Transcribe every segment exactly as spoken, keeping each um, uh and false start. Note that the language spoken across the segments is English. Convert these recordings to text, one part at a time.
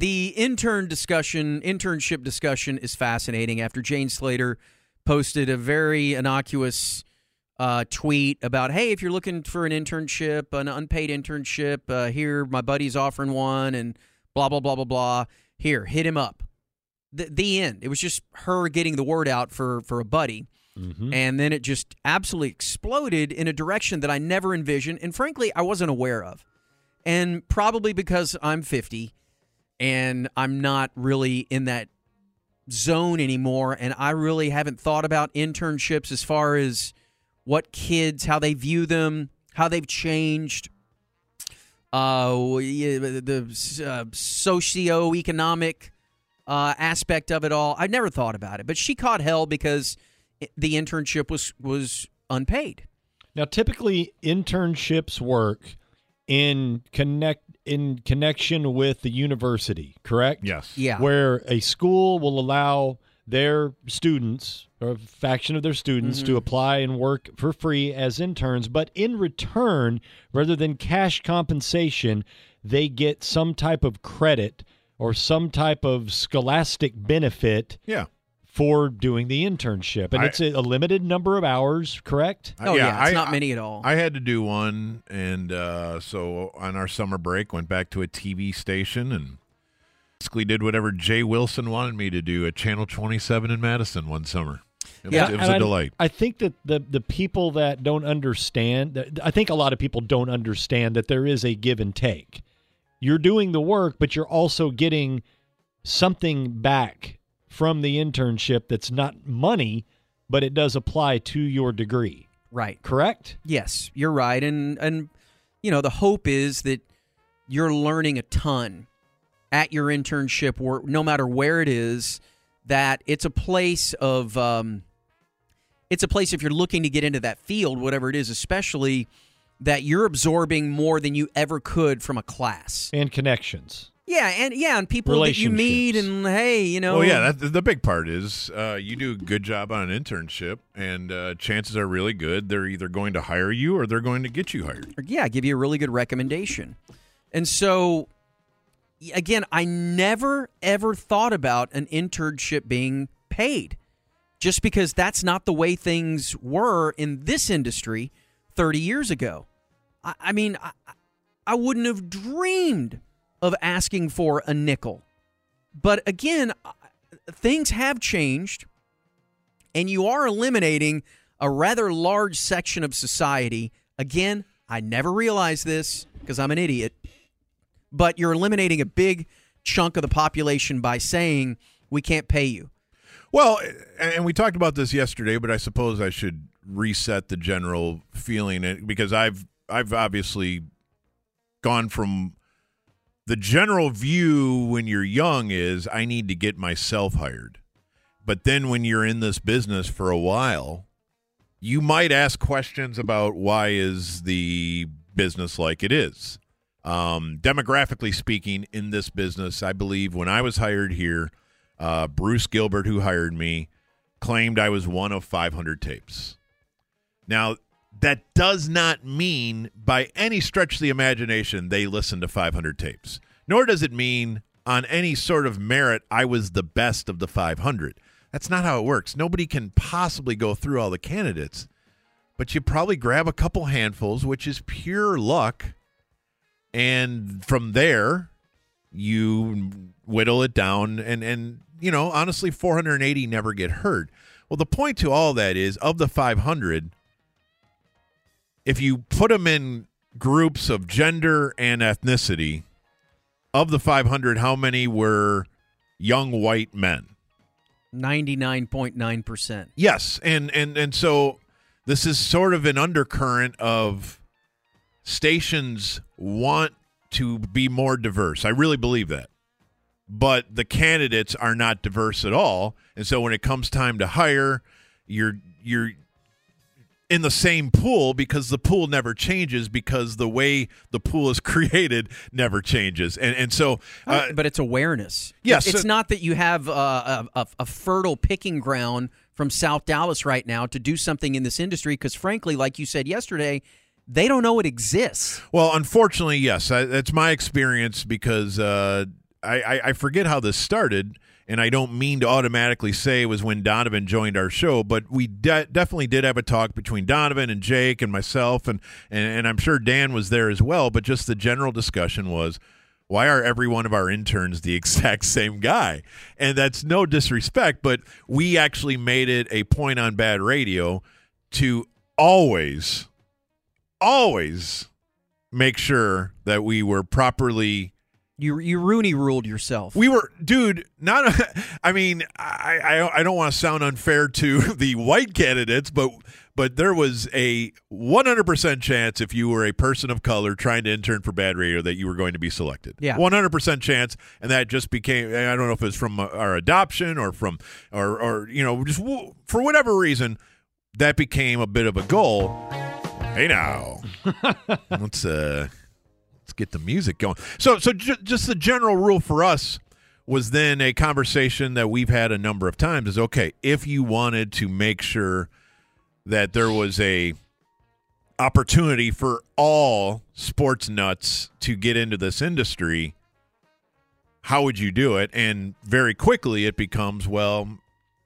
the intern discussion, internship discussion is fascinating after Jane Slater posted a very innocuous uh, tweet about, hey, if you're looking for an internship, an unpaid internship, uh, here, my buddy's offering one, and blah, blah, blah, blah, blah. Here, hit him up. The, the end. It was just her getting the word out for, for a buddy. Mm-hmm. And then it just absolutely exploded in a direction that I never envisioned, and frankly, I wasn't aware of. And probably because I'm fifty, and I'm not really in that zone anymore, and I really haven't thought about internships as far as what kids, how they view them, how they've changed, uh, the uh, socioeconomic uh, aspect of it all. I never thought about it, but she caught hell because the internship was was unpaid. Now, typically, internships work in connect in connection with the university, correct? Yes. Yeah. Where a school will allow their students, or a faction of their students, mm-hmm. to apply and work for free as interns, but in return, rather than cash compensation, they get some type of credit or some type of scholastic benefit. Yeah. For doing the internship. And I, it's a, a limited number of hours, correct? Oh, yeah, yeah it's I, not many at all. I had to do one, and uh, so on our summer break, went back to a T V station and basically did whatever Jay Wilson wanted me to do at Channel twenty-seven in Madison one summer. It yeah, was, it was a I, delight. I think that the, the people that don't understand, I think a lot of people don't understand that there is a give and take. You're doing the work, but you're also getting something back from the internship that's not money, but it does apply to your degree. Right. Correct? Yes, you're right. And, and you know, the hope is that you're learning a ton at your internship, or no matter where it is, that it's a place of, um, it's a place if you're looking to get into that field, whatever it is, especially that you're absorbing more than you ever could from a class. And connections. Yeah, and yeah, and people that you meet, and hey, you know. Well, yeah, that, the big part is uh, you do a good job on an internship, and uh, chances are really good they're either going to hire you or they're going to get you hired. Yeah, give you a really good recommendation. And so, again, I never, ever thought about an internship being paid, just because that's not the way things were in this industry thirty years ago. I, I mean, I, I wouldn't have dreamed of asking for a nickel. But again, things have changed, and you are eliminating a rather large section of society. Again, I never realized this because I'm an idiot, but you're eliminating a big chunk of the population by saying we can't pay you. Well, and we talked about this yesterday, but I suppose I should reset the general feeling, because I've I've obviously gone from the general view when you're young is I need to get myself hired. But then when you're in this business for a while, you might ask questions about why is the business like it is. Um, demographically speaking, in this business, I believe when I was hired here, uh, Bruce Gilbert, who hired me, claimed I was one of five hundred tapes. Now, that does not mean by any stretch of the imagination they listen to five hundred tapes. Nor does it mean on any sort of merit I was the best of the five hundred. That's not how it works. Nobody can possibly go through all the candidates. But you probably grab a couple handfuls, which is pure luck. And from there, you whittle it down. And, and you know, honestly, four hundred eighty never get heard. Well, the point to all that is, of the five hundred, if you put them in groups of gender and ethnicity, of the five hundred, how many were young white men? ninety-nine point nine percent. Yes, and, and, and so this is sort of an undercurrent of stations want to be more diverse. I really believe that. But the candidates are not diverse at all, and so when it comes time to hire, you're you're in the same pool, because the pool never changes, because the way the pool is created never changes. And and so uh, but it's awareness. Yes. It's so, not that you have uh, a, a, a fertile picking ground from South Dallas right now to do something in this industry, because frankly, like you said yesterday, they don't know it exists. Well, unfortunately, yes. I, that's my experience, because uh, I, I, I forget how this started, and I don't mean to automatically say it was when Donovan joined our show, but we de- definitely did have a talk between Donovan and Jake and myself, and, and, and I'm sure Dan was there as well, but just the general discussion was, why are every one of our interns the exact same guy? And that's no disrespect, but we actually made it a point on Bad Radio to always, always make sure that we were properly You you Rooney ruled yourself. We were, dude, not, I mean, I, I, I don't want to sound unfair to the white candidates, but but there was a one hundred percent chance if you were a person of color trying to intern for Bad Radio that you were going to be selected. Yeah. one hundred percent chance, and that just became, I don't know if it's from our adoption or from, or, or you know, just for whatever reason, that became a bit of a goal. Hey, now, let's, uh, Let's get the music going. So, so j- just the general rule for us was then a conversation that we've had a number of times is, okay, if you wanted to make sure that there was a opportunity for all sports nuts to get into this industry, how would you do it? And very quickly it becomes, well,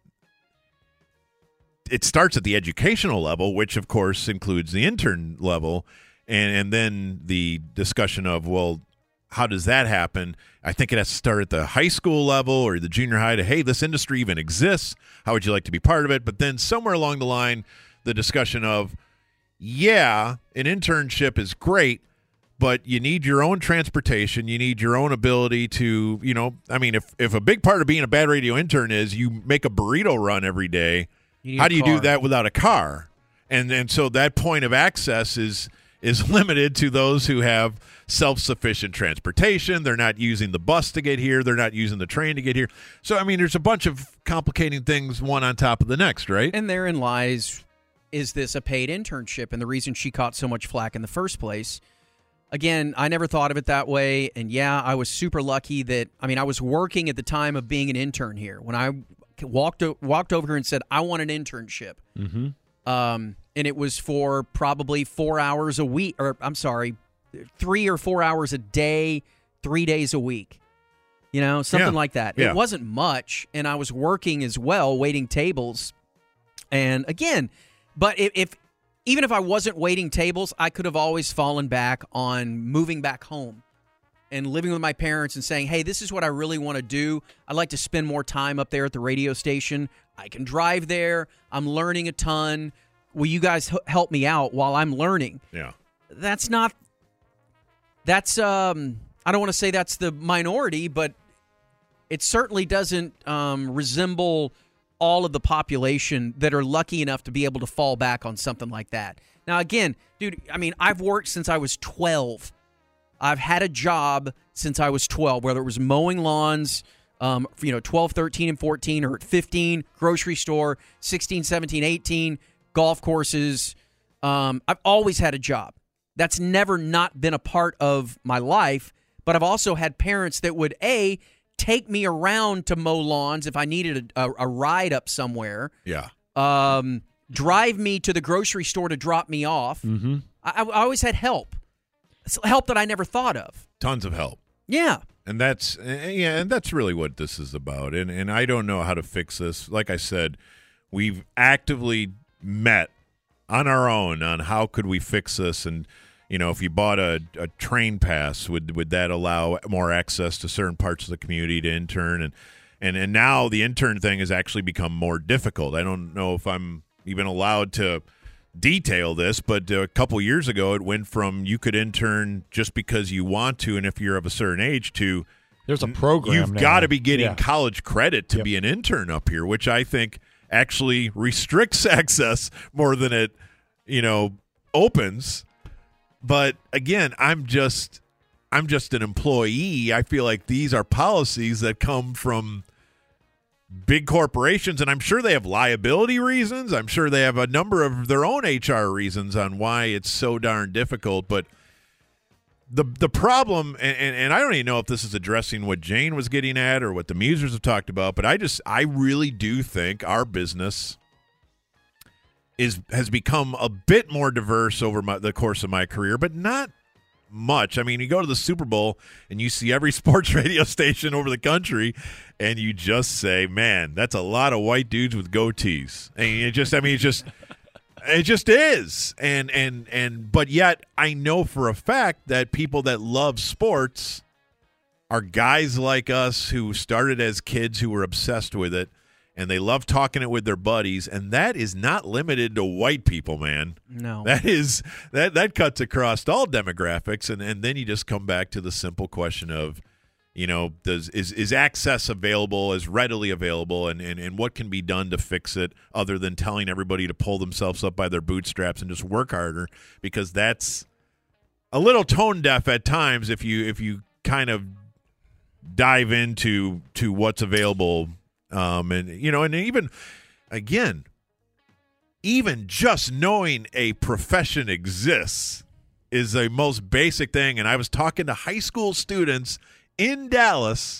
it starts at the educational level, which of course includes the intern level. And and then the discussion of, well, how does that happen? I think it has to start at the high school level or the junior high to, hey, this industry even exists. How would you like to be part of it? But then somewhere along the line, the discussion of, yeah, an internship is great, but you need your own transportation. You need your own ability to, you know, I mean, if, if a big part of being a Bad Radio intern is you make a burrito run every day, how do you do that without a car? And and so that point of access is is limited to those who have self-sufficient transportation. They're not using the bus to get here. They're not using the train to get here. So, I mean, there's a bunch of complicating things one on top of the next, right? And therein lies, is this a paid internship? And the reason she caught so much flack in the first place, again, I never thought of it that way. And, yeah, I was super lucky that, I mean, I was working at the time of being an intern here. When I walked walked over here and said, I want an internship. Mm-hmm. Um, and it was for probably four hours a week, or I'm sorry, three or four hours a day, three days a week, you know, something yeah. like that. Yeah. It wasn't much, and I was working as well, waiting tables. And again, but if, if even if I wasn't waiting tables, I could have always fallen back on moving back home and living with my parents and saying, hey, this is what I really want to do. I'd like to spend more time up there at the radio station. I can drive there. I'm learning a ton. Will you guys h- help me out while I'm learning? Yeah. That's not, that's, um, I don't want to say that's the minority, but it certainly doesn't um, resemble all of the population that are lucky enough to be able to fall back on something like that. Now, again, dude, I mean, I've worked since I was twelve. I've had a job since I was twelve, whether it was mowing lawns, um, you know, twelve, thirteen, and fourteen, or at fifteen, grocery store, sixteen, seventeen, eighteen, golf courses. Um, I've always had a job. That's never not been a part of my life, but I've also had parents that would, A, take me around to mow lawns if I needed a, a, a ride up somewhere. Yeah. Um, drive me to the grocery store to drop me off. Mm-hmm. I, I always had help. It's help that I never thought of. Tons of help. Yeah. And that's yeah, and that's really what this is about. And and I don't know how to fix this. Like I said, we've actively met on our own on how could we fix this. And you know, if you bought a, a train pass, would would that allow more access to certain parts of the community to intern? And and and now the intern thing has actually become more difficult. I don't know if I'm even allowed to detail this, but a couple years ago it went from you could intern just because you want to and if you're of a certain age to there's a program you've now. got to be getting Yeah. college credit to Yep. be an intern up here, which I think actually restricts access more than it you know opens. But again, I'm just I'm just an employee. I feel like these are policies that come from big corporations, and I'm sure they have liability reasons. I'm sure they have a number of their own H R reasons on why it's so darn difficult. But the the problem, and, and, and I don't even know if this is addressing what Jane was getting at or what the Musers have talked about, but I just I really do think our business is has become a bit more diverse over my, the course of my career, but not much. I mean, you go to the Super Bowl and you see every sports radio station over the country, and you just say, man, that's a lot of white dudes with goatees. And it just, I mean, it's just, it just is. And, and, and, but yet I know for a fact that people that love sports are guys like us who started as kids who were obsessed with it, and they love talking it with their buddies, and that is not limited to white people, man. No. That is that that cuts across all demographics, and, and then you just come back to the simple question of, you know, does is is access available, is readily available, and, and, and what can be done to fix it other than telling everybody to pull themselves up by their bootstraps and just work harder, because that's a little tone deaf at times if you if you kind of dive into to what's available. Um, and, you know, and even, again, even just knowing a profession exists is the most basic thing. And I was talking to high school students in Dallas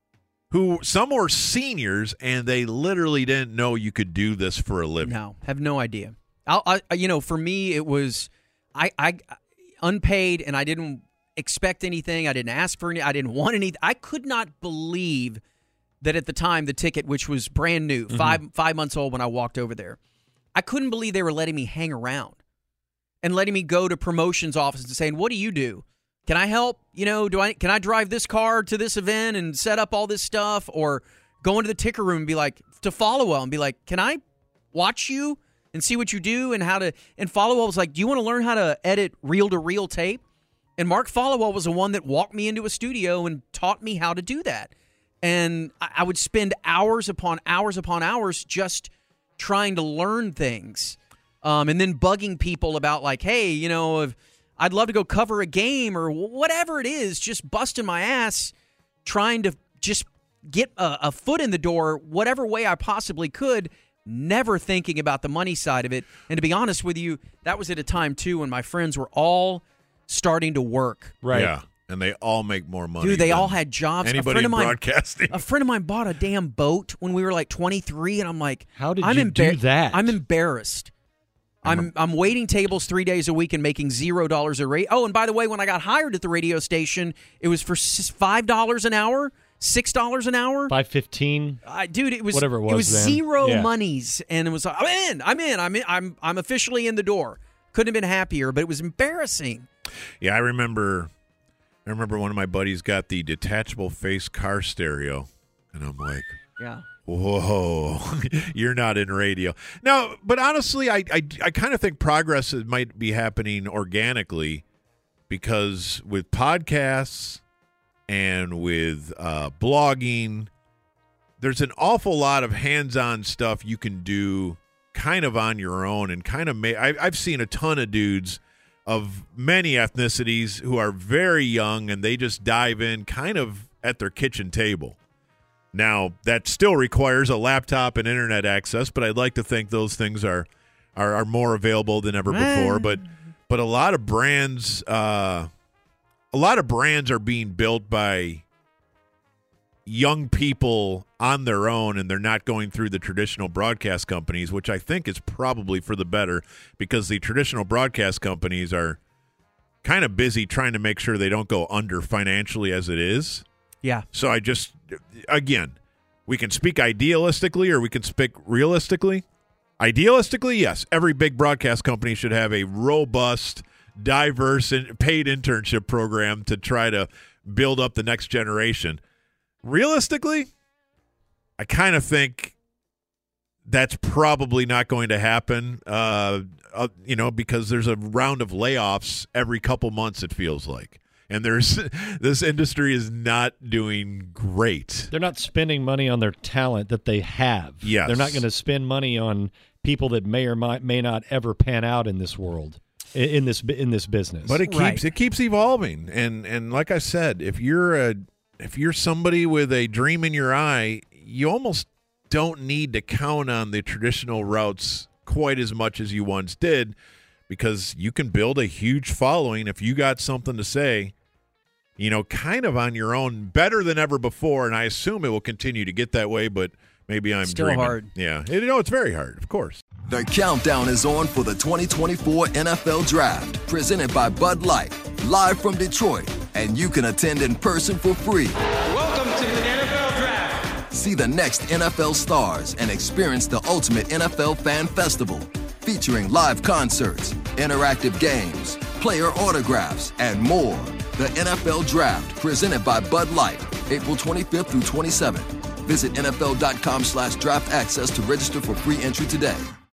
who, some were seniors, and they literally didn't know you could do this for a living. No, have no idea. I'll, I, you know, for me, it was, I, I, unpaid, and I didn't expect anything. I didn't ask for any, I didn't want anything. I could not believe that at the time, the ticket, which was brand new, mm-hmm. five five months old when I walked over there, I couldn't believe they were letting me hang around and letting me go to promotions offices and saying, what do you do? Can I help? You know, do I can I drive this car to this event and set up all this stuff? Or go into the ticker room and be like, to Followell and be like, can I watch you and see what you do and how to, and Followell was like, do you want to learn how to edit reel-to-reel tape? And Mark Followell was the one that walked me into a studio and taught me how to do that. And I would spend hours upon hours upon hours just trying to learn things, um, and then bugging people about like, hey, you know, if I'd love to go cover a game or whatever it is, just busting my ass trying to just get a, a foot in the door whatever way I possibly could, never thinking about the money side of it. And to be honest with you, that was at a time, too, when my friends were all starting to work. Right. Yeah. And they all make more money. Dude, they all had jobs. Anybody a friend of mine, broadcasting. A friend of mine bought a damn boat when we were like twenty-three, and I'm like, how did I'm you embar- do that? I'm embarrassed. I'm I'm waiting tables three days a week and making zero dollars a rate. Oh, and by the way, when I got hired at the radio station, it was for five dollars an hour, six dollars an hour, five fifteen. Uh, dude, it was whatever it was. It was then. zero yeah. monies, and it was like, I'm in, I'm in, I'm in, I'm I'm officially in the door. Couldn't have been happier, but it was embarrassing. Yeah, I remember. I remember one of my buddies got the detachable face car stereo, and I'm like, yeah. Whoa, you're not in radio. No, but honestly, I, I, I kind of think progress might be happening organically, because with podcasts and with uh, blogging, there's an awful lot of hands-on stuff you can do kind of on your own, and kind of ma- I, I've seen a ton of dudes of many ethnicities who are very young, and they just dive in kind of at their kitchen table. Now, that still requires a laptop and internet access, but I'd like to think those things are are, are more available than ever before. But but a lot of brands, uh, a lot of brands are being built by young people on their own, and they're not going through the traditional broadcast companies, which I think is probably for the better, because the traditional broadcast companies are kind of busy trying to make sure they don't go under financially as it is. Yeah. So I just, again, we can speak idealistically or we can speak realistically. Idealistically, yes, every big broadcast company should have a robust, diverse, and paid internship program to try to build up the next generation. Realistically, I kind of think that's probably not going to happen, uh, uh, you know, because there's a round of layoffs every couple months, it feels like. And there's this industry is not doing great. They're not spending money on their talent that they have. Yes. They're not going to spend money on people that may or might, may not ever pan out in this world, in, in this in this business. But it keeps Right. it keeps evolving. And and like I said, if you're a if you're somebody with a dream in your eye, you almost don't need to count on the traditional routes quite as much as you once did, because you can build a huge following if you got something to say, you know, kind of on your own, better than ever before. And I assume it will continue to get that way, but Maybe I'm Still dreaming. hard. Yeah. You know, it's very hard, of course. The countdown is on for the twenty twenty-four N F L Draft, presented by Bud Light, live from Detroit, and you can attend in person for free. Welcome to the N F L Draft. See the next N F L stars and experience the ultimate N F L fan festival, featuring live concerts, interactive games, player autographs, and more. The N F L Draft, presented by Bud Light, April twenty-fifth through twenty-seventh. Visit N F L dot com slash draft access to register for free entry today.